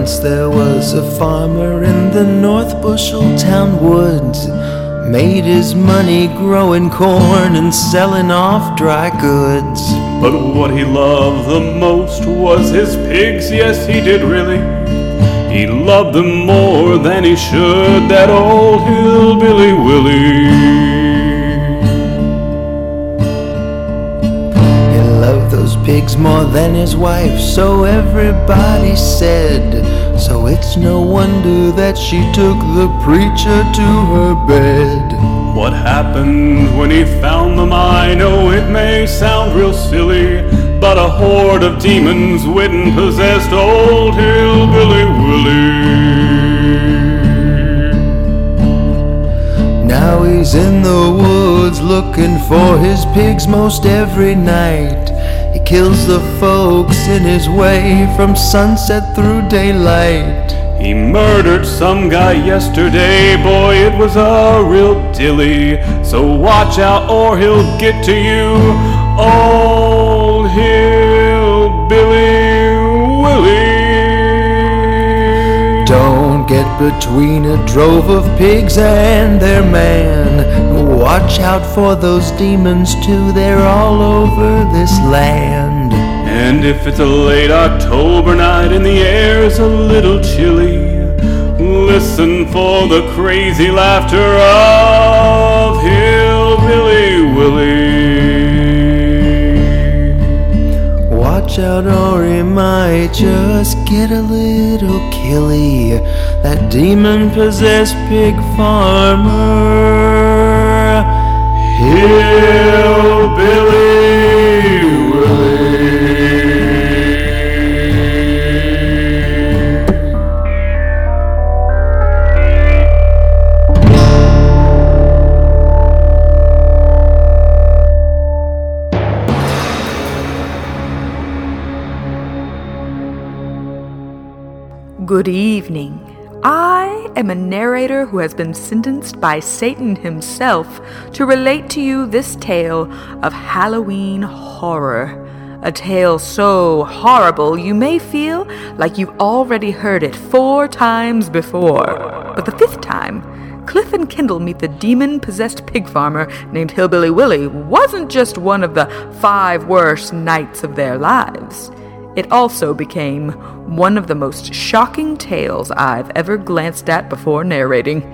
Once there was a farmer in the North Busheltown woods, made his money growing corn and selling off dry goods. But what he loved the most was his pigs, yes he did really. He loved them more than he should, that old hillbilly Willie. He loved those pigs more than his wife, so everybody said. So it's no wonder that she took the preacher to her bed. What happened when he found them, I know it may sound real silly, but a horde of demons went and possessed old hillbilly Willie. Now he's in the woods looking for his pigs most every night. He kills the folks in his way from sunset through daylight. He murdered some guy yesterday, boy, it was a real dilly. So watch out or he'll get to you, old hillbilly Willie. Don't get between a drove of pigs and their man. Watch out for those demons too, they're all over this land. And if it's a late October night and the air's a little chilly, listen for the crazy laughter of hillbilly Willie. Watch out or he might just get a little killy, that demon-possessed pig farmer, hillbilly Willie. Good evening. I am a narrator who has been sentenced by Satan himself to relate to you this tale of Halloween horror. A tale so horrible you may feel like you've already heard it 4 times before. But the 5th time, Cliff and Kendall meet the demon-possessed pig farmer named Hillbilly Willie wasn't just one of the 5 worst nights of their lives. It also became one of the most shocking tales I've ever glanced at before narrating.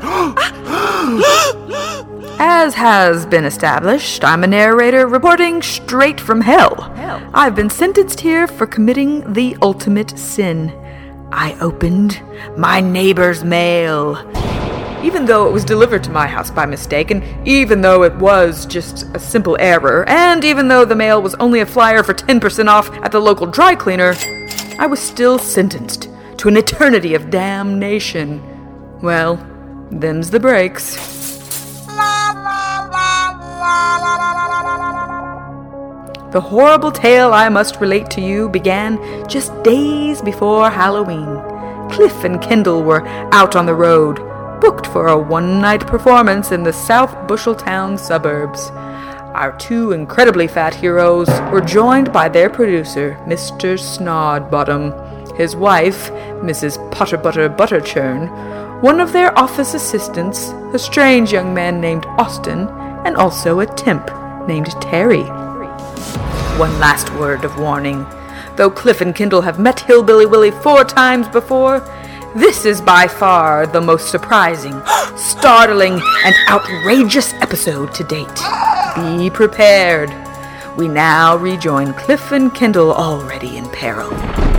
As has been established, I'm a narrator reporting straight from hell. I've been sentenced here for committing the ultimate sin. I opened my neighbor's mail. Even though it was delivered to my house by mistake, and even though it was just a simple error, and even though the mail was only a flyer for 10% off at the local dry cleaner, I was still sentenced to an eternity of damnation. Well, them's the breaks. The horrible tale I must relate to you began just days before Halloween. Cliff and Kendall were out on the road, booked for a one-night performance in the South Busheltown suburbs. Our 2 incredibly fat heroes were joined by their producer, Mr. Snodbottom, his wife, Mrs. Potterbutter Butterchurn, one of their office assistants, a strange young man named Austin, and also a temp named Terry. One last word of warning. Though Cliff and Kendall have met Hillbilly Willie 4 times before, this is by far the most surprising, startling, and outrageous episode to date. Be prepared. We now rejoin Cliff and Kendall already in peril.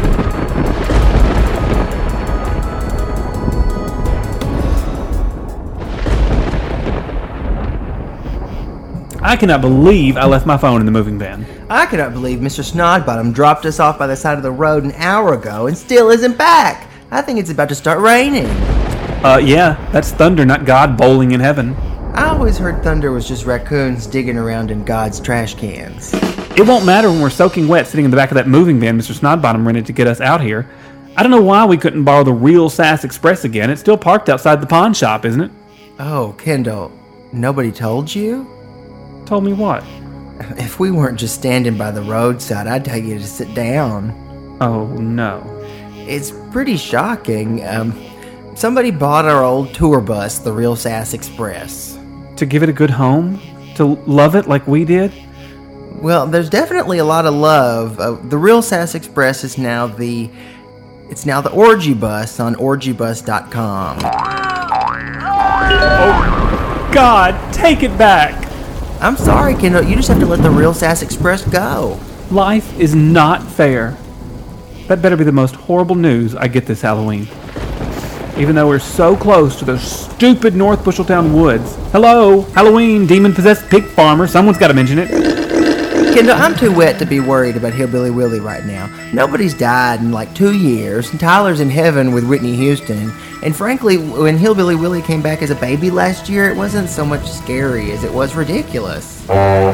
I cannot believe I left my phone in the moving van. I cannot believe Mr. Snodbottom dropped us off by the side of the road an hour ago and still isn't back. I think it's about to start raining. Yeah, that's thunder, not God bowling in heaven. I always heard thunder was just raccoons digging around in God's trash cans. It won't matter when we're soaking wet sitting in the back of that moving van Mr. Snodbottom rented to get us out here. I don't know why we couldn't borrow the real Sass Express again. It's still parked outside the pawn shop, isn't it? Oh, Kendall, nobody told you? Told me what? If we weren't just standing by the roadside, I'd tell you to sit down. Oh, no. It's pretty shocking. Somebody bought our old tour bus, the Real Sass Express. To give it a good home? To love it like we did? Well, there's definitely a lot of love. The Real Sass Express is now the Orgy Bus on orgybus.com. Oh, God, take it back. I'm sorry, Kendall. You just have to let the Real Sass Express go. Life is not fair. That better be the most horrible news I get this Halloween. Even though we're so close to those stupid North Busheltown woods. Hello, Halloween, demon-possessed pig farmer. Someone's got to mention it. Kendall, I'm too wet to be worried about Hillbilly Willie right now. Nobody's died in like 2 years, and Tyler's in heaven with Whitney Houston. And frankly, when Hillbilly Willie came back as a baby last year, it wasn't so much scary as it was ridiculous.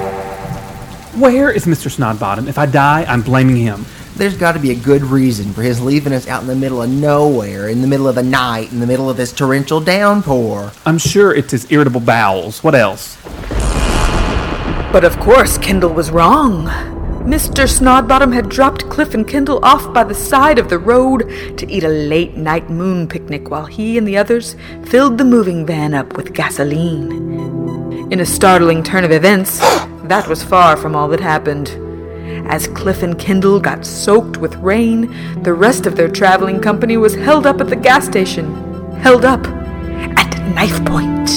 Where is Mr. Snodbottom? If I die, I'm blaming him. There's got to be a good reason for his leaving us out in the middle of nowhere, in the middle of the night, in the middle of this torrential downpour. I'm sure it's his irritable bowels. What else? But of course, Kendall was wrong. Mr. Snodbottom had dropped Cliff and Kendall off by the side of the road to eat a late-night moon picnic while he and the others filled the moving van up with gasoline. In a startling turn of events, that was far from all that happened. As Cliff and Kendall got soaked with rain, the rest of their traveling company was held up at the gas station. Held up at knife point.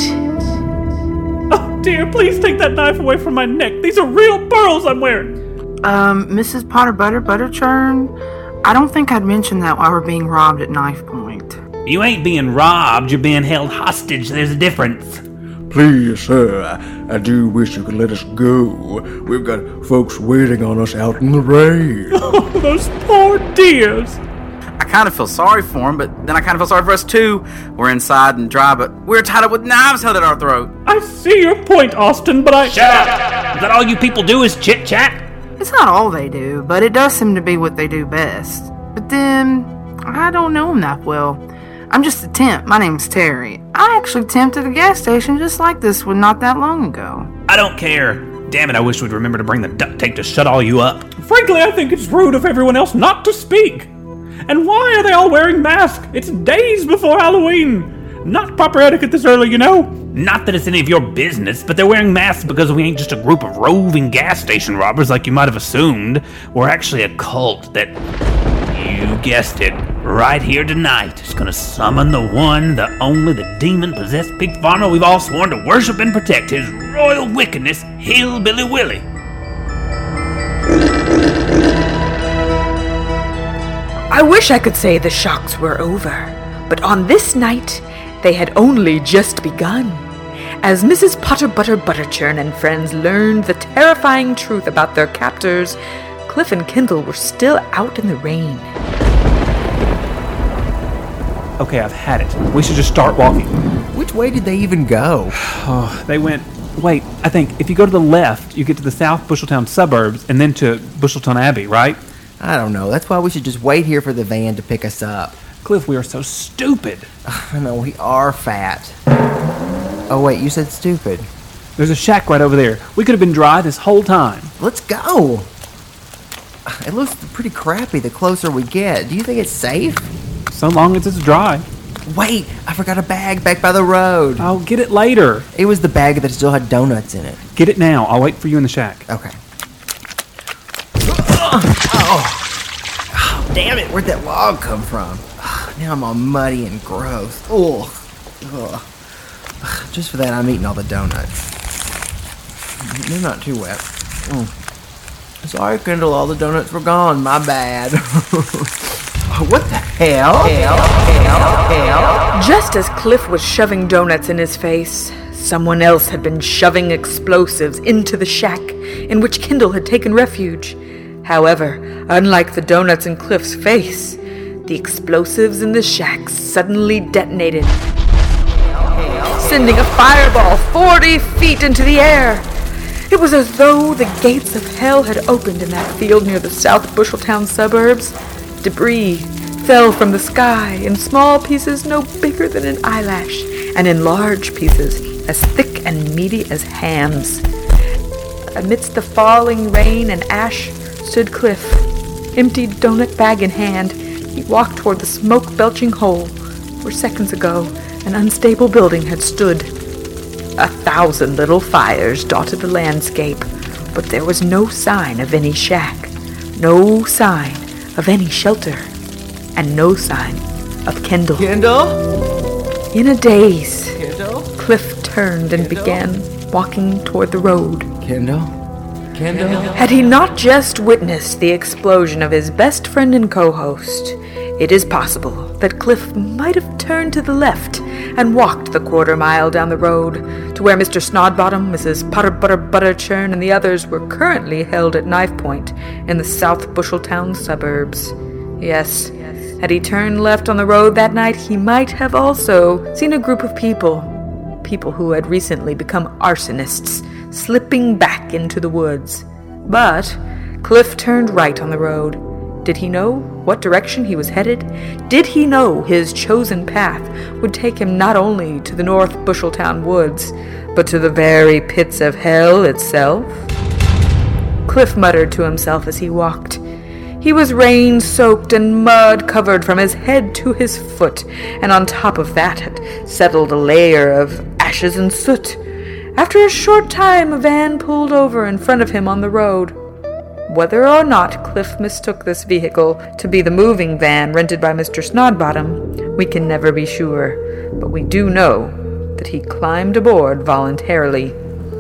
Oh dear, please take that knife away from my neck. These are real pearls I'm wearing. Mrs. Potter Butterchurn, I don't think I'd mentioned that while we're being robbed at knife point. You ain't being robbed, you're being held hostage. There's a difference. Please, sir, I do wish you could let us go. We've got folks waiting on us out in the rain. Oh, those poor dears. I kind of feel sorry for them, but then I kind of feel sorry for us too. We're inside and dry, but we're tied up with knives held at our throat. I see your point, Austin, but Shut up! Is that all you people do is chit-chat? It's not all they do, but it does seem to be what they do best. But then, I don't know them that well. I'm just a temp. My name's Terry. I actually temped at a gas station just like this one not that long ago. I don't care. Damn it, I wish we'd remember to bring the duct tape to shut all you up. frankly, I think it's rude of everyone else not to speak. And why are they all wearing masks? It's days before Halloween. Not proper etiquette this early, you know. Not that it's any of your business, but they're wearing masks because we ain't just a group of roving gas station robbers like you might have assumed. We're actually a cult that, you guessed it, right here tonight is gonna summon the one, the only, the demon-possessed pig farmer we've all sworn to worship and protect, his royal wickedness, Hillbilly Willie. I wish I could say the shocks were over, but on this night, they had only just begun. As Mrs. Potter Butterchurn and friends learned the terrifying truth about their captors, Cliff and Kendall were still out in the rain. Okay, I've had it. We should just start walking. Which way did they even go? Oh, they went... Wait, I think if you go to the left, you get to the South Busheltown suburbs and then to Busheltown Abbey, right? I don't know. That's why we should just wait here for the van to pick us up. Cliff, we are so stupid. I know, we are fat. Oh, wait, you said stupid. There's a shack right over there. We could have been dry this whole time. Let's go. It looks pretty crappy the closer we get. Do you think it's safe? So long as it's dry. Wait, I forgot a bag back by the road. I'll get it later. It was the bag that still had donuts in it. Get it now. I'll wait for you in the shack. Okay. Oh, damn it. Where'd that log come from? Now I'm all muddy and gross. Ugh. Just for that, I'm eating all the donuts. They're not too wet. Sorry, Kendall, all the donuts were gone. My bad. What the hell? Just as Cliff was shoving donuts in his face, someone else had been shoving explosives into the shack in which Kendall had taken refuge. However, unlike the donuts in Cliff's face, the explosives in the shack suddenly detonated, sending a fireball 40 feet into the air. It was as though the gates of hell had opened in that field near the South Busheltown suburbs. Debris fell from the sky in small pieces no bigger than an eyelash, and in large pieces as thick and meaty as hams. Amidst the falling rain and ash stood Cliff, empty donut bag in hand. He walked toward the smoke-belching hole where seconds ago an unstable building had stood. 1,000 little fires dotted the landscape, but there was no sign of any shack, no sign of any shelter, and no sign of Kendall. Kendall? In a daze, Kendall? Cliff turned and began walking toward the road. Kendall? Kendall? Had he not just witnessed the explosion of his best friend and co-host, it is possible that Cliff might have turned to the left and walked the quarter-mile down the road to where Mr. Snodbottom, Mrs. Butterchurn, and the others were currently held at knife point in the South Busheltown suburbs. Yes, had he turned left on the road that night, he might have also seen a group of people who had recently become arsonists, slipping back into the woods. But Cliff turned right on the road. Did he know what direction he was headed? Did he know his chosen path would take him not only to the North Busheltown woods, but to the very pits of hell itself? Cliff muttered to himself as he walked. He was rain-soaked and mud-covered from his head to his foot, and on top of that had settled a layer of ashes and soot. After a short time, a van pulled over in front of him on the road. Whether or not Cliff mistook this vehicle to be the moving van rented by Mr. Snodbottom, we can never be sure, but we do know that he climbed aboard voluntarily.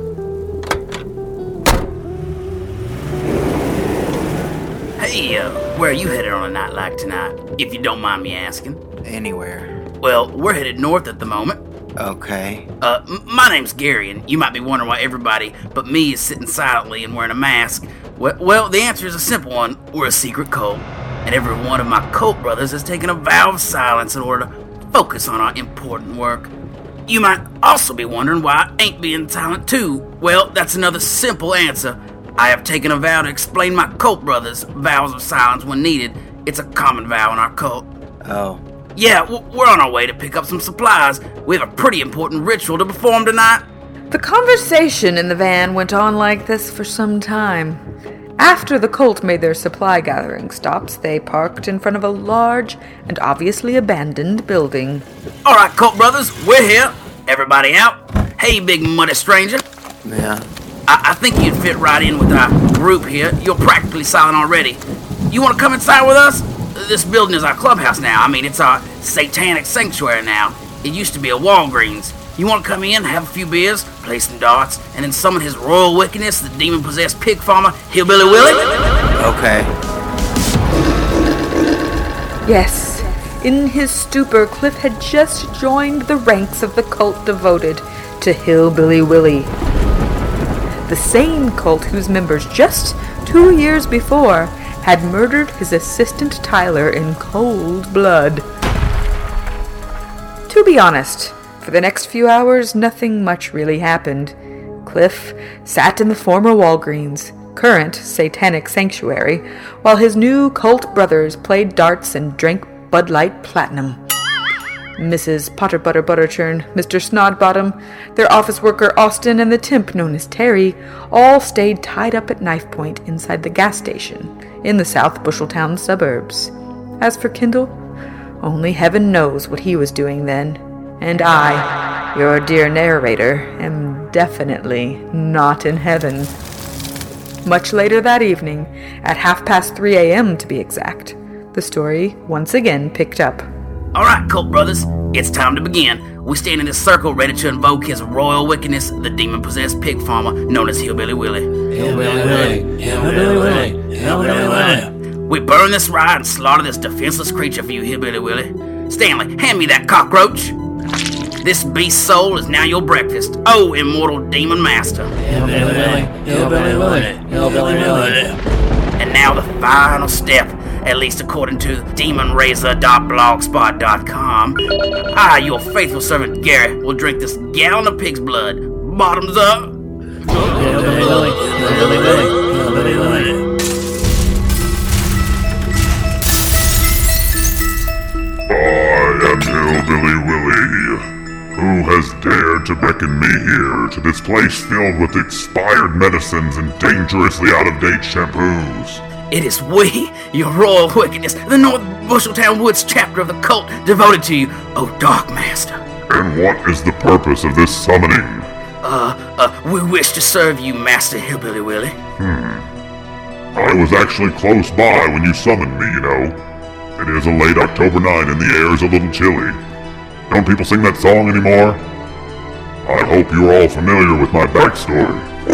Hey, where are you headed on a night like tonight, if you don't mind me asking? Anywhere. Well, we're headed north at the moment. Okay. My name's Gary, and you might be wondering why everybody but me is sitting silently and wearing a mask. Well, the answer is a simple one. We're a secret cult, and every one of my cult brothers has taken a vow of silence in order to focus on our important work. You might also be wondering why I ain't being silent too. Well, that's another simple answer. I have taken a vow to explain my cult brothers' vows of silence when needed. It's a common vow in our cult. Oh. Yeah, we're on our way to pick up some supplies. We have a pretty important ritual to perform tonight. The conversation in the van went on like this for some time. After the cult made their supply gathering stops, they parked in front of a large and obviously abandoned building. All right, cult brothers, we're here. Everybody out? Hey, big muddy stranger. Yeah. I think you'd fit right in with our group here. You're practically silent already. You want to come inside with us? This building is our clubhouse now. I mean, it's our satanic sanctuary now. It used to be a Walgreens. You want to come in, have a few beers, play some darts, and then summon his royal wickedness, the demon-possessed pig farmer, Hillbilly Willie? Okay. Yes, in his stupor, Cliff had just joined the ranks of the cult devoted to Hillbilly Willie. The same cult whose members just 2 years before had murdered his assistant Tyler in cold blood. To be honest, for the next few hours, nothing much really happened. Cliff sat in the former Walgreens, current satanic sanctuary, while his new cult brothers played darts and drank Bud Light Platinum. Mrs. Butterchurn, Mr. Snodbottom, their office worker Austin, and the temp known as Terry all stayed tied up at knife point inside the gas station in the South Busheltown suburbs. As for Kendall, only heaven knows what he was doing then. And I, your dear narrator, am definitely not in heaven. Much later that evening, at 3:30 a.m. to be exact, the story once again picked up. All right, cult brothers, it's time to begin. We stand in this circle ready to invoke his royal wickedness, the demon-possessed pig farmer known as Hillbilly Willie. Hillbilly Willie, Hillbilly Willie, Hillbilly Willie. We burn this rye and slaughter this defenseless creature for you, Hillbilly Willie. Stanley, hand me that cockroach. This beast soul is now your breakfast. Oh, immortal demon master. Hillbilly Willie, Hillbilly Willie, Hillbilly Willie. And now the final step, at least according to demonrazor.blogspot.com. I, your faithful servant Gary, will drink this gallon of pig's blood. Bottoms up. Hillbilly Willie, Hillbilly Willie, Hillbilly Willie. I am Hillbilly Willie. Who has dared to beckon me here to this place filled with expired medicines and dangerously out-of-date shampoos? It is we, your royal wickedness, the North Busheltown Woods chapter of the cult devoted to you, O Dark Master. And what is the purpose of this summoning? We wish to serve you, Master Hillbilly Willie. I was actually close by when you summoned me, you know. It is a late October night and the air is a little chilly. Don't people sing that song anymore? I hope you're all familiar with my backstory.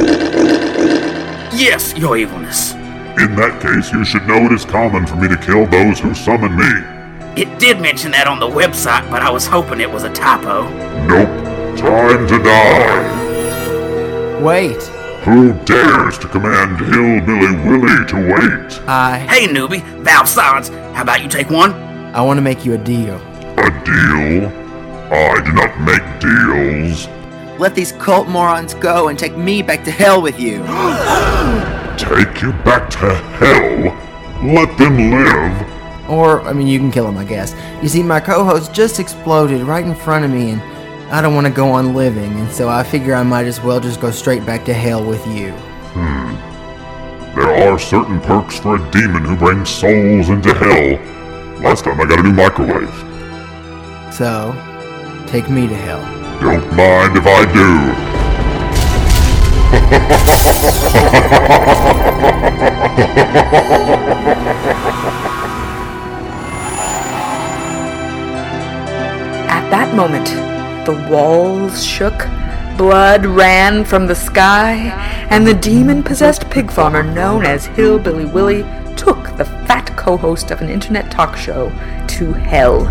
Yes, your evilness. In that case, you should know it is common for me to kill those who summon me. It did mention that on the website, but I was hoping it was a typo. Nope. Time to die. Wait. Who dares to command Hillbilly Willie to wait? Hey, newbie, valve silence. How about you take one? I want to make you a deal. A deal? I do not make deals. Let these cult morons go and take me back to hell with you. Take you back to hell? Let them live? Or, you can kill them, I guess. You see, my co-host just exploded right in front of me, and I don't want to go on living, and so I figure I might as well just go straight back to hell with you. There are certain perks for a demon who brings souls into hell. Last time I got a new microwave. So, take me to hell. Don't mind if I do. At that moment, the walls shook, blood ran from the sky, and the demon-possessed pig farmer known as Hillbilly Willie took the fat co-host of an internet talk show to hell.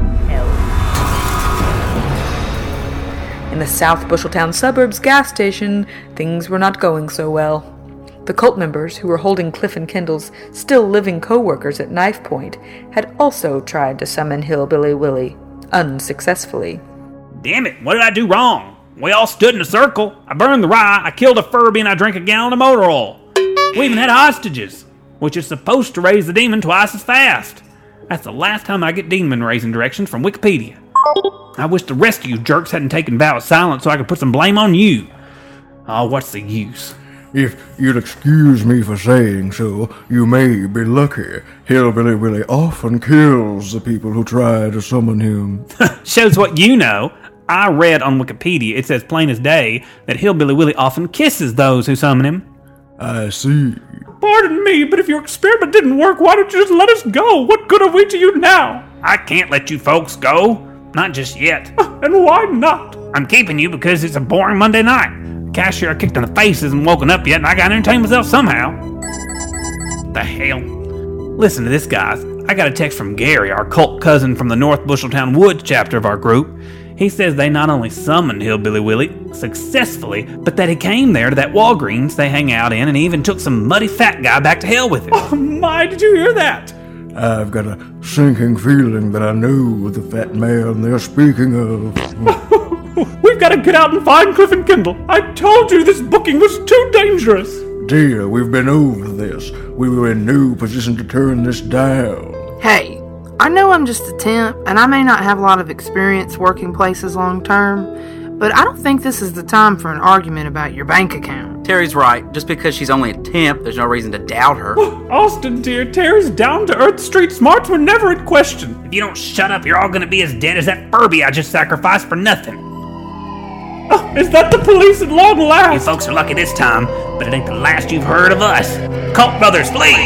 In the South Busheltown suburbs gas station, things were not going so well. The cult members, who were holding Cliff and Kendall's still living co-workers at knife point, had also tried to summon Hillbilly Willie, unsuccessfully. Damn it, what did I do wrong? We all stood in a circle. I burned the rye, I killed a Furby, and I drank a gallon of motor oil. We even had hostages, which is supposed to raise the demon twice as fast. That's the last time I get demon raising directions from Wikipedia. I wish the rest of you jerks hadn't taken vow of silence so I could put some blame on you. Oh, what's the use? If you'll excuse me for saying so, you may be lucky. Hillbilly Willie often kills the people who try to summon him. Shows what you know. I read on Wikipedia, it says plain as day, that Hillbilly Willie often kisses those who summon him. I see. Pardon me, but if your experiment didn't work, why don't you just let us go? What good are we to you now? I can't let you folks go. Not just yet. And why not? I'm keeping you because it's a boring Monday night. The cashier I kicked in the face hasn't woken up yet, and I gotta entertain myself somehow. The hell? Listen to this, guys. I got a text from Gary, our cult cousin from the North Busheltown Woods chapter of our group. He says they not only summoned Hillbilly Willie successfully, but that he came there to that Walgreens they hang out in and even took some muddy fat guy back to hell with him. Oh my, did you hear that? I've got a sinking feeling that I know the fat man they're speaking of. We've got to get out and find Cliff and Kendall. I told you this booking was too dangerous. Dear, we've been over this. We were in no position to turn this down. Hey, I know I'm just a temp, and I may not have a lot of experience working places long term, but I don't think this is the time for an argument about your bank account. Terry's right. Just because she's only a temp, there's no reason to doubt her. Austin, dear, Terry's down-to-earth street smarts were never in question. If you don't shut up, you're all gonna be as dead as that Furby I just sacrificed for nothing. Oh, is that the police at long last? You folks are lucky this time, but it ain't the last you've heard of us. Cult Brothers, flee!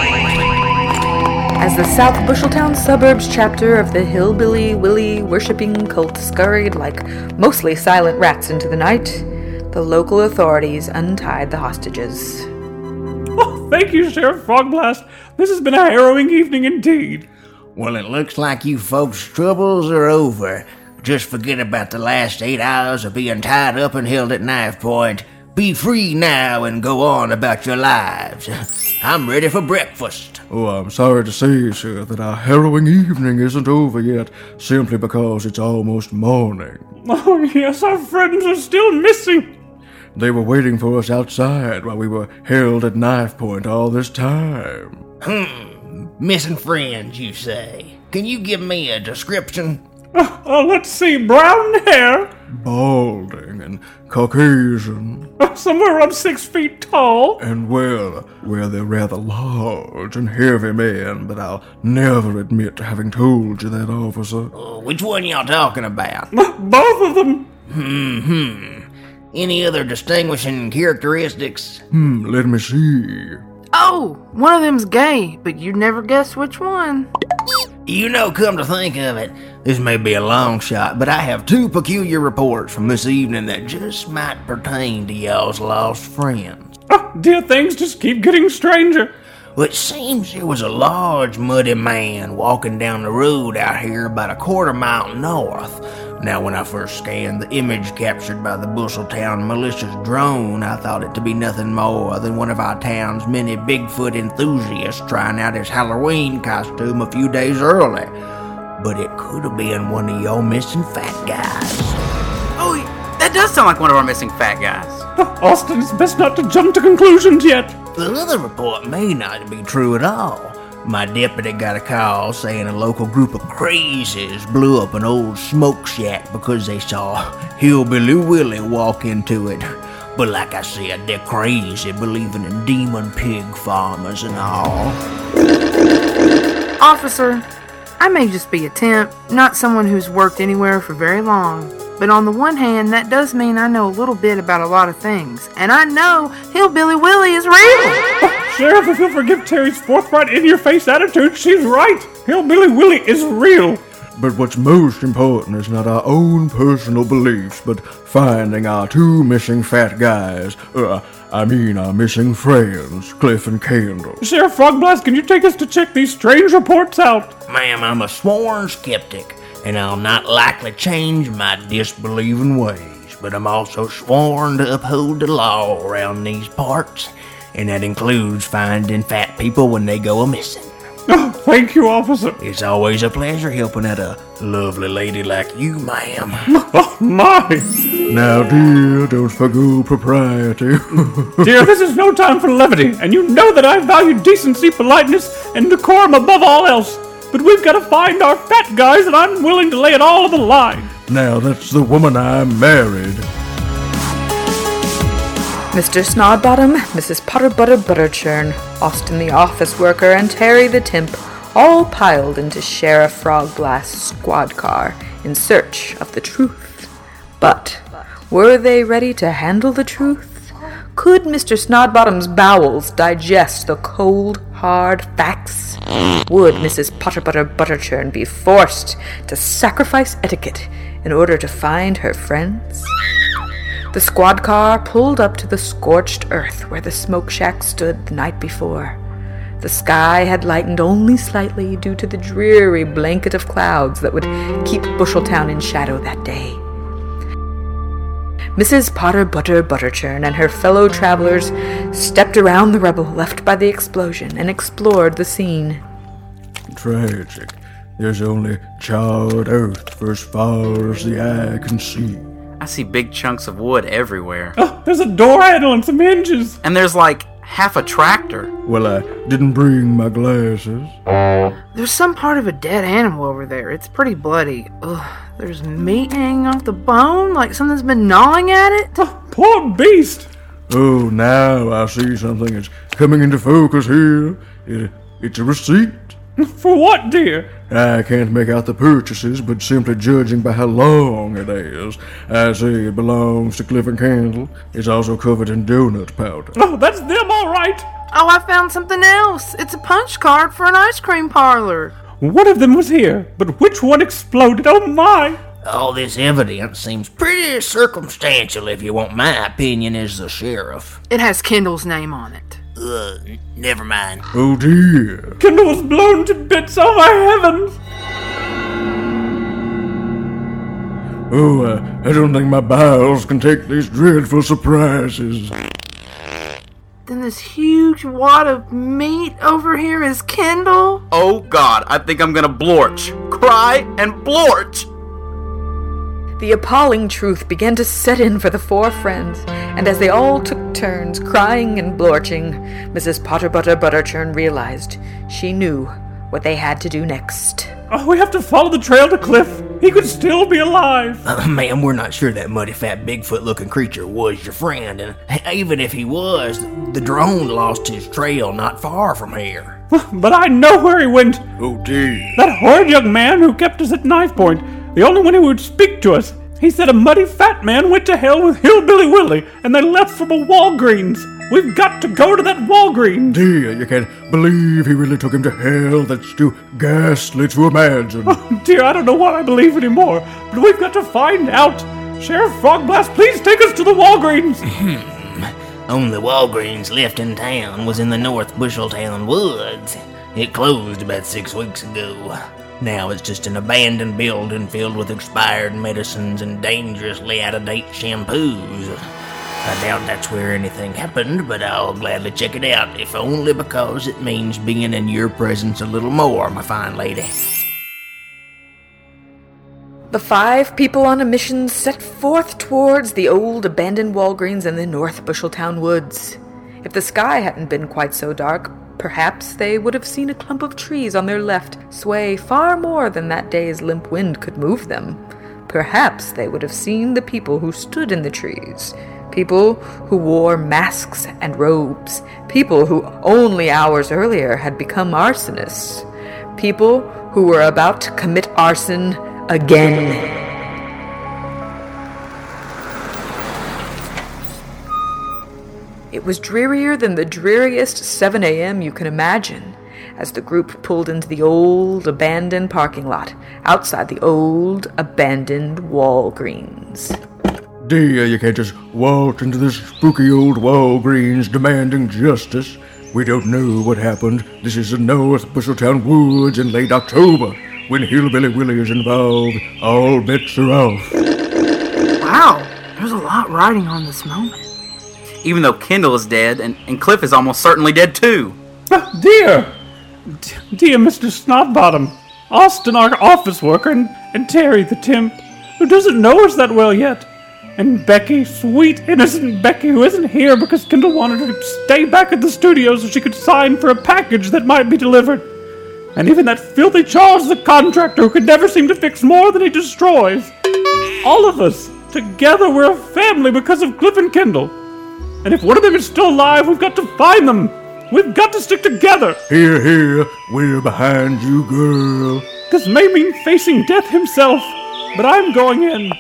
As the South Busheltown suburbs chapter of the Hillbilly Willie worshipping cult scurried like mostly silent rats into the night, the local authorities untied the hostages. Oh, thank you, Sheriff Frogblast. This has been a harrowing evening indeed. Well, it looks like you folks' troubles are over. Just forget about the last 8 hours of being tied up and held at knife point. Be free now and go on about your lives. I'm ready for breakfast. Oh, I'm sorry to say, sir, that our harrowing evening isn't over yet, simply because it's almost morning. Oh, yes, our friends are still missing. They were waiting for us outside while we were held at knife point all this time. Missing friends, you say? Can you give me a description? Let's see, brown hair, balding and Caucasian. Somewhere around 6 feet tall. And well, they're rather large and heavy men, but I'll never admit to having told you that, officer. Which one y'all talking about? Both of them. Any other distinguishing characteristics? Let me see. Oh, one of them's gay, but you'd never guess which one. You know, come to think of it, this may be a long shot, but I have 2 peculiar reports from this evening that just might pertain to y'all's lost friends. Dear, things just keep getting stranger. Well, it seems there was a large, muddy man walking down the road out here about a quarter mile north. Now, when I first scanned the image captured by the Busheltown militia's drone, I thought it to be nothing more than one of our town's many Bigfoot enthusiasts trying out his Halloween costume a few days early. But it could have been one of your missing fat guys. Oh, that does sound like one of our missing fat guys. Austin, it's best not to jump to conclusions yet. Another report may not be true at all. My deputy got a call saying a local group of crazies blew up an old smoke shack because they saw Hillbilly Willie walk into it. But like I said, they're crazy, believing in demon pig farmers and all. Officer, I may just be a temp, not someone who's worked anywhere for very long. But on the one hand, that does mean I know a little bit about a lot of things. And I know Hillbilly Willie is real! Sheriff, if you'll forgive Terry's forthright, in-your-face attitude, she's right. Hillbilly Willie is real. But what's most important is not our own personal beliefs, but finding our 2 missing fat guys. Our missing friends, Cliff and Kendall. Sheriff Frogblast, can you take us to check these strange reports out? Ma'am, I'm a sworn skeptic, and I'll not likely change my disbelieving ways. But I'm also sworn to uphold the law around these parts, and that includes finding fat people when they go a-missing. Oh, thank you, officer. It's always a pleasure helping out a lovely lady like you, ma'am. Oh, my. Now, dear, don't forgo propriety. Dear, this is no time for levity, and you know that I value decency, politeness, and decorum above all else. But we've got to find our fat guys, and I'm willing to lay it all on the line. Now, that's the woman I married. Mr. Snodbottom, Mrs. Potterbutter Butterchurn, Austin the office worker, and Terry the temp all piled into Sheriff Frogblast's squad car in search of the truth. But were they ready to handle the truth? Could Mr. Snodbottom's bowels digest the cold, hard facts? Would Mrs. Potterbutter Butterchurn be forced to sacrifice etiquette in order to find her friends? The squad car pulled up to the scorched earth where the smoke shack stood the night before. The sky had lightened only slightly due to the dreary blanket of clouds that would keep Busheltown in shadow that day. Mrs. Potterbutter Butterchurn and her fellow travelers stepped around the rubble left by the explosion and explored the scene. Tragic. There's only charred earth for as far as the eye can see. I see big chunks of wood everywhere. Oh, there's a door handle and some hinges. And there's like half a tractor. Well, I didn't bring my glasses. There's some part of a dead animal over there. It's pretty bloody. Ugh, there's meat hanging off the bone, like something's been gnawing at it. Oh, poor beast. Oh, now I see something that's coming into focus here. It's a receipt. For what, dear? I can't make out the purchases, but simply judging by how long it is, I say it belongs to Cliff and Kendall. It's also covered in donut powder. Oh, that's them, all right. Oh, I found something else. It's a punch card for an ice cream parlor. One of them was here, but which one exploded? Oh, my. All this evidence seems pretty circumstantial, if you want my opinion as the sheriff. It has Kendall's name on it. Never mind. Oh, dear. Kendall was blown to bits. Oh, my heavens. Oh, I don't think my bowels can take these dreadful surprises. Then this huge wad of meat over here is Kendall? Oh, God, I think I'm gonna blorch. Cry and blorch. The appalling truth began to set in for the 4 friends, and as they all took turns crying and blorching, Mrs. Potterbutter Butterchurn realized she knew what they had to do next. Oh, we have to follow the trail to Cliff. He could still be alive. Ma'am, we're not sure that muddy fat Bigfoot-looking creature was your friend, and even if he was, the drone lost his trail not far from here. But I know where he went. Oh, dear. That horrid young man who kept us at knife point, the only one who would speak to us. He said a muddy fat man went to hell with Hillbilly Willie, and they left from a Walgreens. We've got to go to that Walgreens. Dear, you can't believe he really took him to hell. That's too ghastly to imagine. Oh, dear, I don't know what I believe anymore, but we've got to find out. Sheriff Frogblast, please take us to the Walgreens. Only Walgreens left in town was in the North Busheltown woods. It closed about 6 weeks ago. Now it's just an abandoned building filled with expired medicines and dangerously out-of-date shampoos. I doubt that's where anything happened, but I'll gladly check it out, if only because it means being in your presence a little more, my fine lady. The 5 people on a mission set forth towards the old abandoned Walgreens in the North Busheltown woods. If the sky hadn't been quite so dark, perhaps they would have seen a clump of trees on their left sway far more than that day's limp wind could move them. Perhaps they would have seen the people who stood in the trees. People who wore masks and robes. People who only hours earlier had become arsonists. People who were about to commit arson again. It was drearier than the dreariest 7 a.m. you can imagine, as the group pulled into the old, abandoned parking lot outside the old, abandoned Walgreens. Dear, you can't just waltz into this spooky old Walgreens demanding justice. We don't know what happened. This is the North Busheltown woods in late October. When Hillbilly Willie is involved, all bets are off. Wow, there's a lot riding on this moment. Even though Kendall is dead, and Cliff is almost certainly dead too. Dear Mr. Snotbottom, Austin, our office worker, and Terry, the temp, who doesn't know us that well yet. And Becky, sweet, innocent Becky, who isn't here because Kendall wanted her to stay back at the studio so she could sign for a package that might be delivered. And even that filthy Charles, the contractor, who could never seem to fix more than he destroys. All of us, together, we're a family because of Cliff and Kendall. And if one of them is still alive, we've got to find them. We've got to stick together. Here, here, we're behind you, girl. This may mean facing death himself, but I'm going in.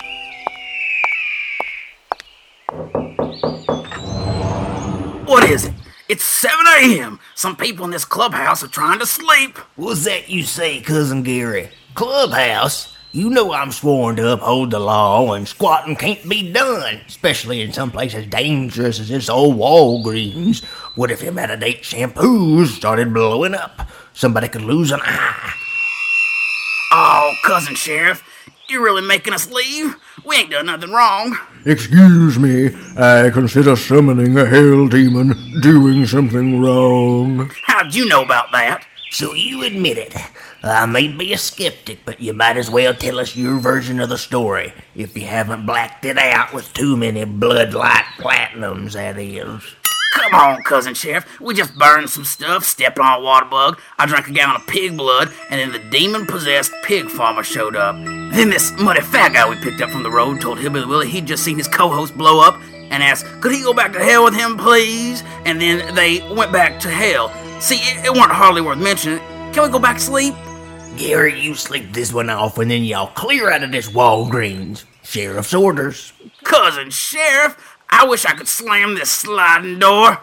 What is it? It's 7 a.m. Some people in this clubhouse are trying to sleep. What's that you say, Cousin Gary? Clubhouse? You know I'm sworn to uphold the law, and squatting can't be done, especially in some place as dangerous as this old Walgreens. What if them out-of-date shampoos started blowing up? Somebody could lose an eye. Oh, Cousin Sheriff, you're really making us leave? We ain't done nothing wrong. Excuse me, I consider summoning a hell demon doing something wrong. How'd you know about that? So you admit it. I may be a skeptic, but you might as well tell us your version of the story, if you haven't blacked it out with too many bloodlight platinums, that is. Come on, Cousin Sheriff. We just burned some stuff, stepped on a water bug, I drank a gallon of pig blood, and then the demon-possessed pig farmer showed up. Then this muddy fat guy we picked up from the road told Hillbilly Willie he'd just seen his co-host blow up and asked, could he go back to hell with him, please? And then they went back to hell. See, it weren't hardly worth mentioning. Can we go back to sleep? Gary, you sleep this one off, and then y'all clear out of this Walgreens. Sheriff's orders. Cousin Sheriff, I wish I could slam this sliding door.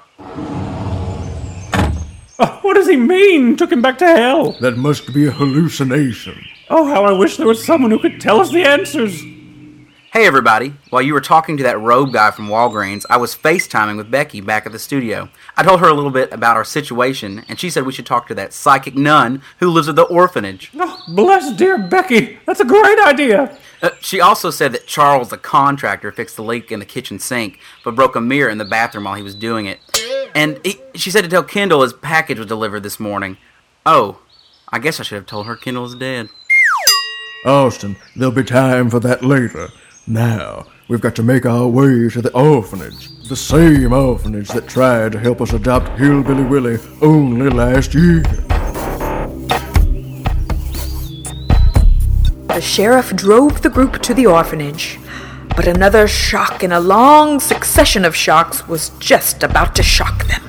What does he mean, took him back to hell? That must be a hallucination. Oh, how I wish there was someone who could tell us the answers. Hey everybody, while you were talking to that robe guy from Walgreens, I was FaceTiming with Becky back at the studio. I told her a little bit about our situation, and she said we should talk to that psychic nun who lives at the orphanage. Oh, bless dear Becky, that's a great idea. She also said that Charles, the contractor, fixed the leak in the kitchen sink, but broke a mirror in the bathroom while he was doing it. And she said to tell Kendall his package was delivered this morning. Oh, I guess I should have told her Kendall is dead. Austin, there'll be time for that later. Now, we've got to make our way to the orphanage. The same orphanage that tried to help us adopt Hillbilly Willie only last year. The sheriff drove the group to the orphanage, but another shock in a long succession of shocks was just about to shock them.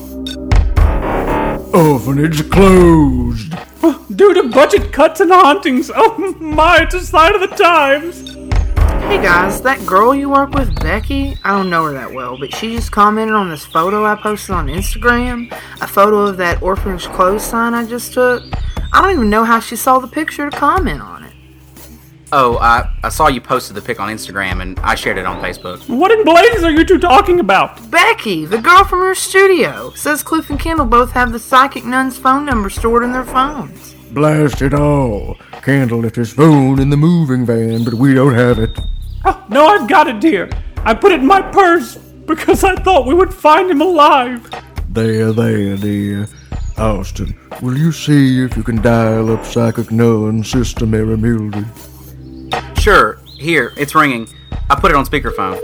Orphanage closed. Due to budget cuts and hauntings. Oh my, it's a sign of the times. Hey guys, that girl you work with, Becky, I don't know her that well, but she just commented on this photo I posted on Instagram, a photo of that orphanage closed sign I just took. I don't even know how she saw the picture to comment on it. Oh, I saw you posted the pic on Instagram, and I shared it on Facebook. What in blazes are you two talking about? Becky, the girl from your studio, says Cliff and Kendall both have the psychic nun's phone number stored in their phones. Blast it all. Kendall left his phone in the moving van, but we don't have it. Oh, no, I've got it, dear. I put it in my purse because I thought we would find him alive. There, dear. Austin, will you see if you can dial up Psychic Nun, Sister Mary Mildred? Sure. Here, it's ringing. I put it on speakerphone.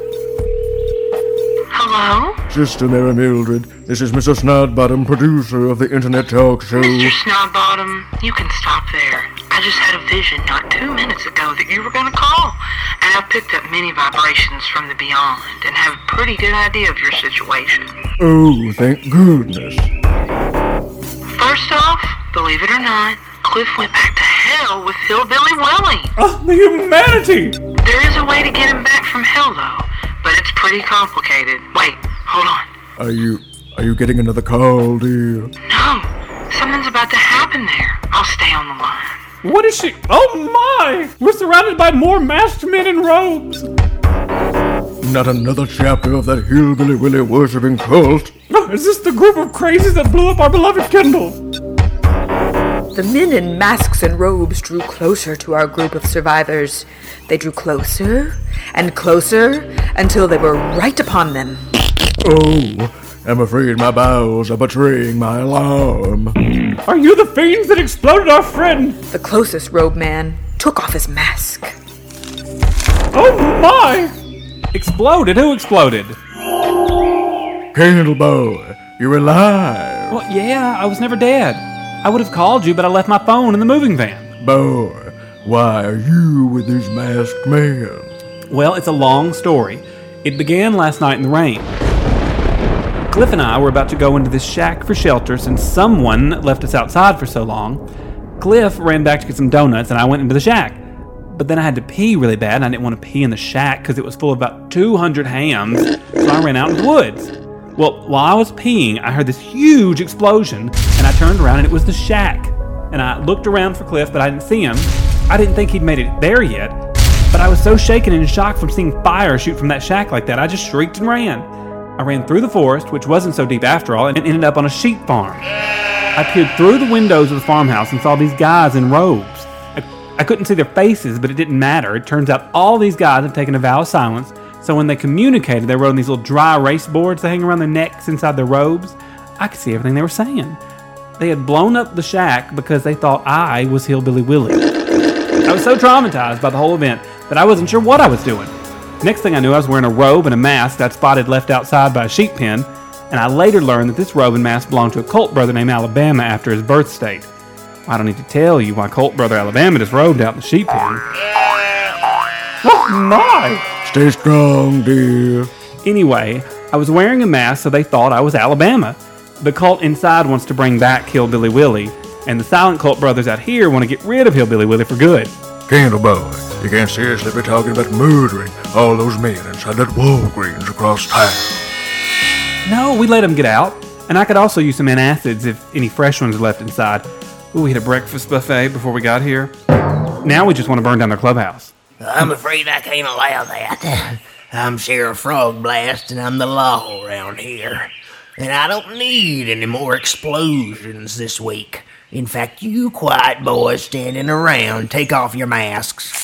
Hello? Sister Mary Mildred, this is Mr. Snodbottom, producer of the Internet Talk Show. Mr. Snodbottom, you can stop there. I just had a vision not 2 minutes ago that you were going to call, and I picked up many vibrations from the beyond and have a pretty good idea of your situation. Oh, thank goodness. First off, believe it or not, Cliff went back to hell with Hillbilly Willie. Oh, the humanity! There is a way to get him back from hell, though, but it's pretty complicated. Wait, hold on. Are you getting another call, dear? No, something's about to happen there. I'll stay on the line. What is she? Oh my! We're surrounded by more masked men in robes. Not another chapter of that Hillbilly Willie worshipping cult. Is this the group of crazies that blew up our beloved Kendall? The men in masks and robes drew closer to our group of survivors. They drew closer and closer until they were right upon them. Oh, I'm afraid my bowels are betraying my alarm. Are you the fiends that exploded our friend? The closest robe man took off his mask. Oh my! Exploded? Who exploded? Kendall boy, you're alive. Well, yeah, I was never dead. I would have called you, but I left my phone in the moving van. Boy, why are you with these masked men? Well, it's a long story. It began last night in the rain. Cliff and I were about to go into this shack for shelter since someone left us outside for so long. Cliff ran back to get some donuts, and I went into the shack. But then I had to pee really bad, and I didn't want to pee in the shack because it was full of about 200 hams, so I ran out into the woods. Well, while I was peeing, I heard this huge explosion, and I turned around, and it was the shack. And I looked around for Cliff, but I didn't see him. I didn't think he'd made it there yet, but I was so shaken and in shock from seeing fire shoot from that shack like that, I just shrieked and ran. I ran through the forest, which wasn't so deep after all, and ended up on a sheep farm. I peered through the windows of the farmhouse and saw these guys in robes. I couldn't see their faces, but it didn't matter. It turns out all these guys had taken a vow of silence, so when they communicated, they wrote on these little dry erase boards that hang around their necks inside their robes. I could see everything they were saying. They had blown up the shack because they thought I was Hillbilly Willie. I was so traumatized by the whole event that I wasn't sure what I was doing. Next thing I knew, I was wearing a robe and a mask I'd spotted left outside by a sheep pen, and I later learned that this robe and mask belonged to a cult brother named Alabama after his birth state. I don't need to tell you why cult brother Alabama just robed out in the sheep pen. Oh my! Stay strong, dear. Anyway, I was wearing a mask, so they thought I was Alabama. The cult inside wants to bring back Hillbilly Willie, and the silent cult brothers out here want to get rid of Hillbilly Willie for good. Kendall boy, you can't seriously be talking about murdering all those men inside that Walgreens across town. No, we let them get out, and I could also use some antacids if any fresh ones are left inside. Ooh, we had a breakfast buffet before we got here. Now we just want to burn down their clubhouse. I'm afraid I can't allow that. I'm Sheriff Frogblast, and I'm the law around here. And I don't need any more explosions this week. In fact, you quiet boys standing around, take off your masks.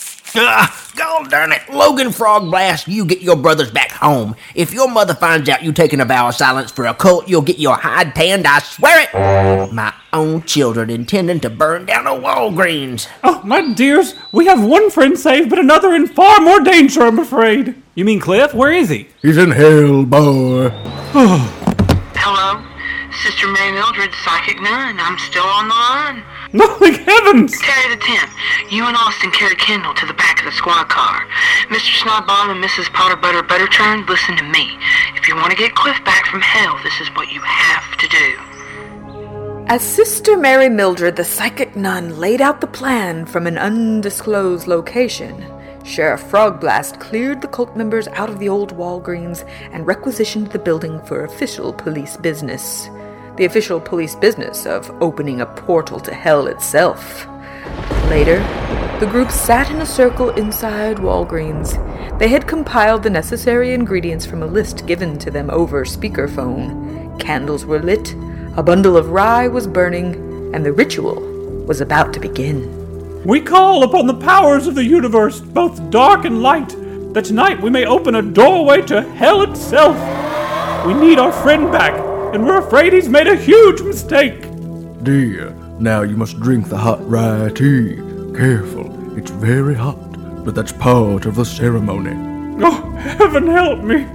God darn it. Logan Frogblast, you get your brothers back home. If your mother finds out you taking a vow of silence for a cult, you'll get your hide tanned, I swear it. My own children intending to burn down a Walgreens. Oh, my dears, we have one friend saved, but another in far more danger, I'm afraid. You mean Cliff? Where is he? He's in hell, boy. Hello? Sister Mary Mildred, Psychic Nun. I'm still on the line. Holy heavens! Terry the Temp, you and Austin carry Kendall to the back of the squad car. Mr. Snodbottom and Mrs. Potter Butter Butterchurn, listen to me. If you want to get Cliff back from hell, this is what you have to do. As Sister Mary Mildred, the psychic nun, laid out the plan from an undisclosed location, Sheriff Frogblast cleared the cult members out of the old Walgreens and requisitioned the building for official police business. The official police business of opening a portal to hell itself. Later, the group sat in a circle inside Walgreens. They had compiled the necessary ingredients from a list given to them over speakerphone. Candles were lit, a bundle of rye was burning, and the ritual was about to begin. We call upon the powers of the universe, both dark and light, that tonight we may open a doorway to hell itself. We need our friend back, and we're afraid he's made a huge mistake. Dear, now you must drink the hot rye tea. Careful, it's very hot, but that's part of the ceremony. Oh, heaven help me.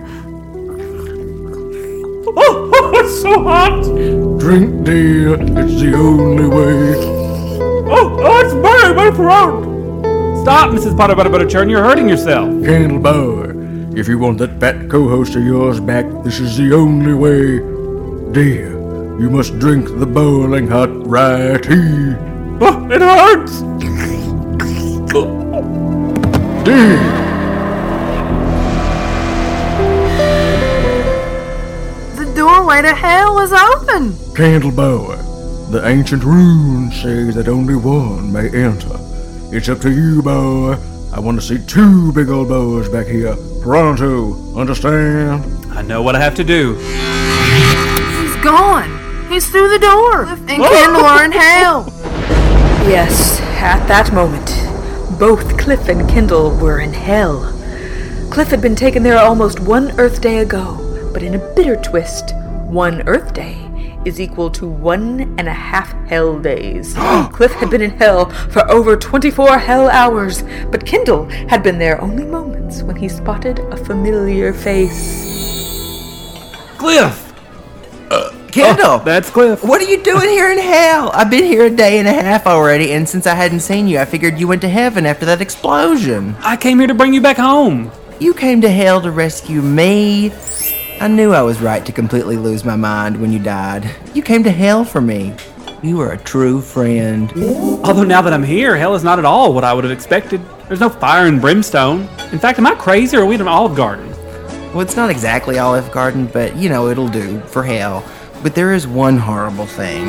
Oh, it's so hot. Drink, dear, it's the only way. Oh, it's burning my throat. Stop, Mrs. Potter Butter Butterchurn, you're hurting yourself. Candle Boy, if you want that fat co-host of yours back, this is the only way. Dear, you must drink the boiling hot rye tea. Oh, it hurts. Dear. The doorway to hell is open. Candle Boy, the ancient runes say that only one may enter. It's up to you, boy. I want to see two big old boys back here. Pronto, understand? I know what I have to do. He's gone. He's through the door. And Kendall are in hell. Yes, at that moment, both Cliff and Kendall were in hell. Cliff had been taken there almost 1 Earth Day ago, but in a bitter twist, 1 Earth Day is equal to 1.5 hell days. Cliff had been in hell for over 24 hell hours, but Kendall had been there only moments when he spotted a familiar face. Cliff! Kendall! That's Cliff. What are you doing here in hell? I've been here 1.5 days already, and since I hadn't seen you, I figured you went to heaven after that explosion. I came here to bring you back home. You came to hell to rescue me. I knew I was right to completely lose my mind when you died. You came to hell for me. You were a true friend. Although now that I'm here, hell is not at all what I would have expected. There's no fire and brimstone. In fact, am I crazy or are we in an Olive Garden? Well, it's not exactly Olive Garden, but, you know, it'll do for hell. But there is one horrible thing.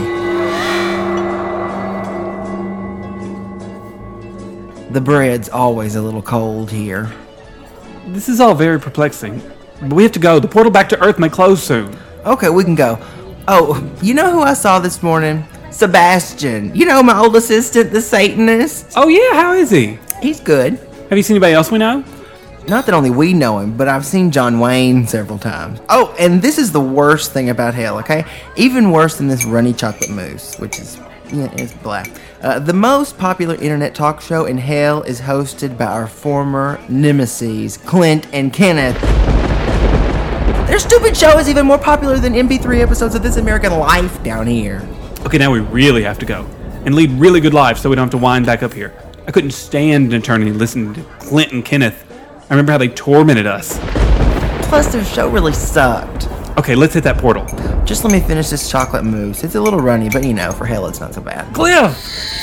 The bread's always a little cold here. This is all very perplexing. But we have to go. The portal back to Earth may close soon. Okay, we can go. Oh, you know who I saw this morning? Sebastian. You know, my old assistant, the Satanist. Oh, yeah, how is he? He's good. Have you seen anybody else we know? Not that only we know him, but I've seen John Wayne several times. Oh, and this is the worst thing about hell, okay? Even worse than this runny chocolate mousse, which is, yeah, it's blah. The most popular internet talk show in hell is hosted by our former nemeses, Clint and Kenneth. Their stupid show is even more popular than MP3 episodes of This American Life down here. Okay, now we really have to go. And lead really good lives so we don't have to wind back up here. I couldn't stand an eternity listening to Clint and Kenneth. I remember how they tormented us. Plus, their show really sucked. Okay, let's hit that portal. Just let me finish this chocolate mousse. It's a little runny, but you know, for hell it's not so bad. Cliff!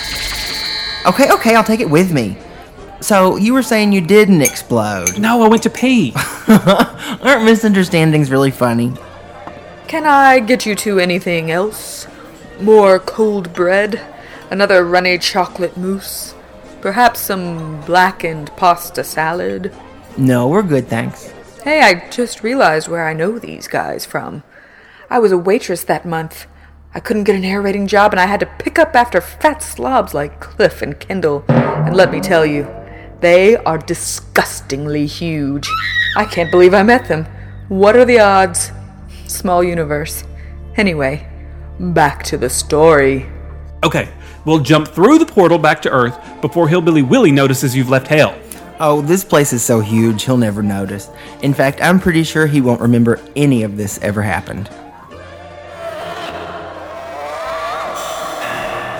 Okay, I'll take it with me. So, you were saying you didn't explode. No, I went to pee. Aren't misunderstandings really funny? Can I get you two anything else? More cold bread? Another runny chocolate mousse? Perhaps some blackened pasta salad? No, we're good, thanks. Hey, I just realized where I know these guys from. I was a waitress that month. I couldn't get an air rating job, and I had to pick up after fat slobs like Cliff and Kendall. And let me tell you, they are disgustingly huge. I can't believe I met them. What are the odds? Small universe. Anyway, back to the story. Okay, we'll jump through the portal back to Earth before Hillbilly Willie notices you've left hell. Oh, this place is so huge, he'll never notice. In fact, I'm pretty sure he won't remember any of this ever happened.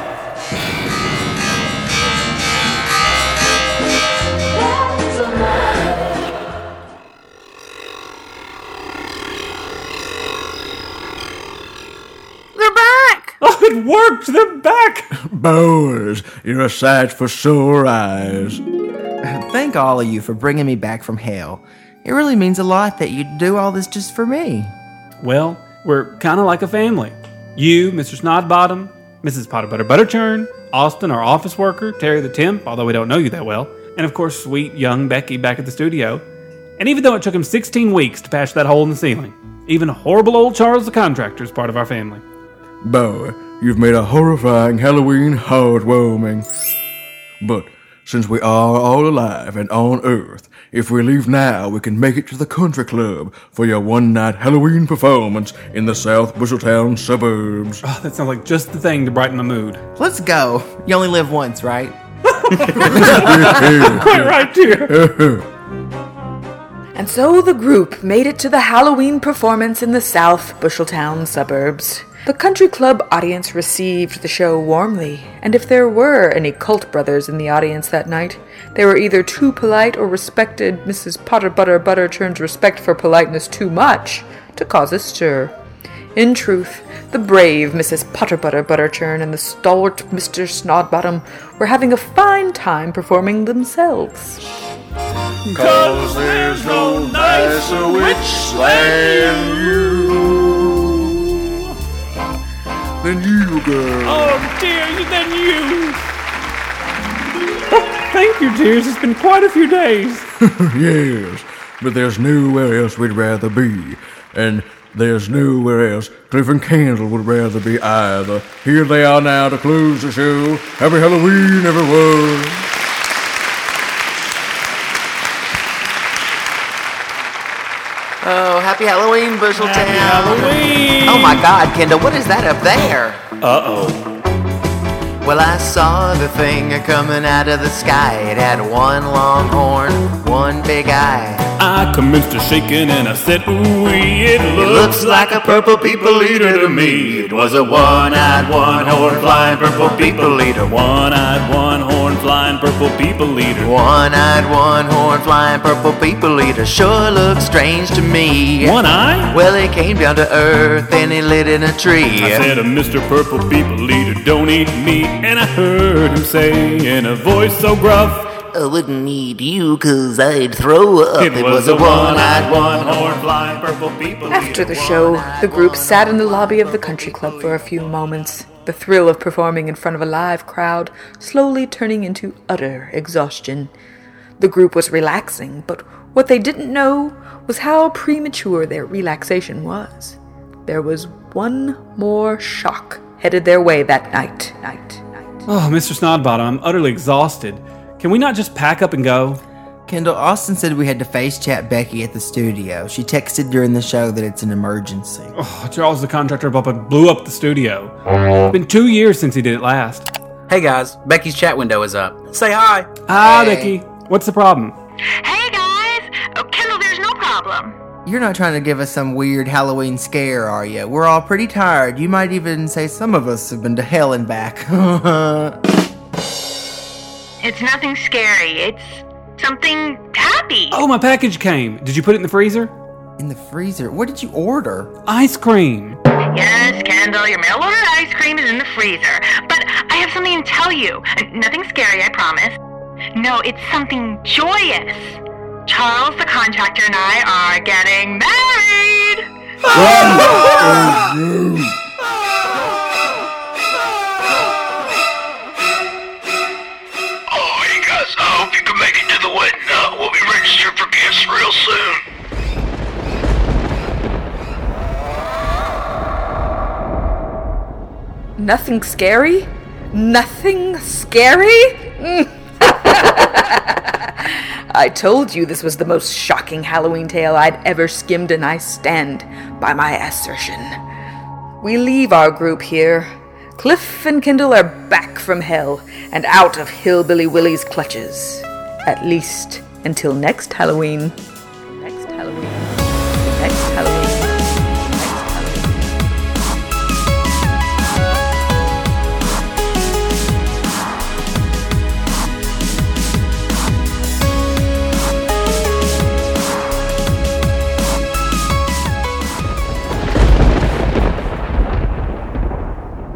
They're back! Oh, it worked! They're back! Boys, you're a sight for sore eyes. Thank all of you for bringing me back from hell. It really means a lot that you do all this just for me. Well, we're kind of like a family. You, Mr. Snodbottom, Mrs. Potter Butter Butterchurn, Austin, our office worker, Terry the Temp, although we don't know you that well, and of course, sweet young Becky back at the studio. And even though it took him 16 weeks to patch that hole in the ceiling, even horrible old Charles the Contractor is part of our family. Boy, you've made a horrifying Halloween heartwarming. But since we are all alive and on Earth, if we leave now, we can make it to the country club for your one-night Halloween performance in the South Busheltown suburbs. Oh, that sounds like just the thing to brighten my mood. Let's go. You only live once, right? Quite right, dear. And so the group made it to the Halloween performance in the South Busheltown suburbs. The country club audience received the show warmly, and if there were any cult brothers in the audience that night, they were either too polite or respected Mrs. Potter Butter Butterchurn's respect for politeness too much to cause a stir. In truth, the brave Mrs. Potter Butter Butterchurn and the stalwart Mr. Snodbottom were having a fine time performing themselves. 'Cause there's no nicer witch than you. Than you, girl. Oh, dear, than you. Oh, thank you, dears. It's been quite a few days. Yes, but there's nowhere else we'd rather be. And there's nowhere else Cliff and Candle would rather be either. Here they are now to close the show. Happy Halloween, everyone. Oh, happy Halloween, Busheltown. Happy Halloween. Oh my God, Kendall, what is that up there? Uh-oh. Well, I saw the thing coming out of the sky. It had one long horn, one big eye. I commenced to shaking and I said, ooh-wee, it looks like a purple people eater to me. It was a one-eyed, one-horn flying purple people eater. One-eyed, one-horn flying purple people eater. One-eyed, one-horn flying purple people eater sure looks strange to me. One eye? Well, he came down to earth and he lit in a tree. I said, Mr. Purple People Eater, don't eat meat. And I heard him say in a voice so gruff, I wouldn't eat you 'cause I'd throw up. it was a one-eyed, one-horn flying purple people After eater. the show, the group sat in the lobby of the country club for a few moments, the thrill of performing in front of a live crowd slowly turning into utter exhaustion. The group was relaxing, but what they didn't know was how premature their relaxation was. There was one more shock headed their way that night. Oh, Mr. Snodbottom, I'm utterly exhausted. Can we not just pack up and go? Kendall, Austin said we had to face chat Becky at the studio. She texted during the show that it's an emergency. Oh, Charles the Contractor blew up the studio. It's been 2 years since he did it last. Hey guys, Becky's chat window is up. Say hi. Hi, Becky. What's the problem? Hey guys! Oh, Kendall, there's no problem. You're not trying to give us some weird Halloween scare, are you? We're all pretty tired. You might even say some of us have been to hell and back. It's nothing scary. It's something happy. Oh, my package came. Did you put it in the freezer? In the freezer? What did you order? Ice cream. Yes, Kendall, your mail-order ice cream is in the freezer. But I have something to tell you. Nothing scary, I promise. No, it's something joyous. Charles the Contractor and I are getting married! Oh, hey guys, I hope you can make it to the wedding. We'll be registered for guests real soon. Nothing scary? Nothing scary? I told you this was the most shocking Halloween tale I'd ever skimmed, and I stand by my assertion. We leave our group here. Cliff and Kendall are back from hell and out of Hillbilly Willie's clutches. At least until next Halloween. Next Halloween. Next Halloween. Next Halloween.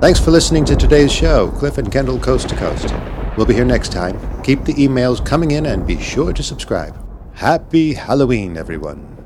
Thanks for listening to today's show, Cliff and Kendall Coast to Coast. We'll be here next time. Keep the emails coming in and be sure to subscribe. Happy Halloween, everyone.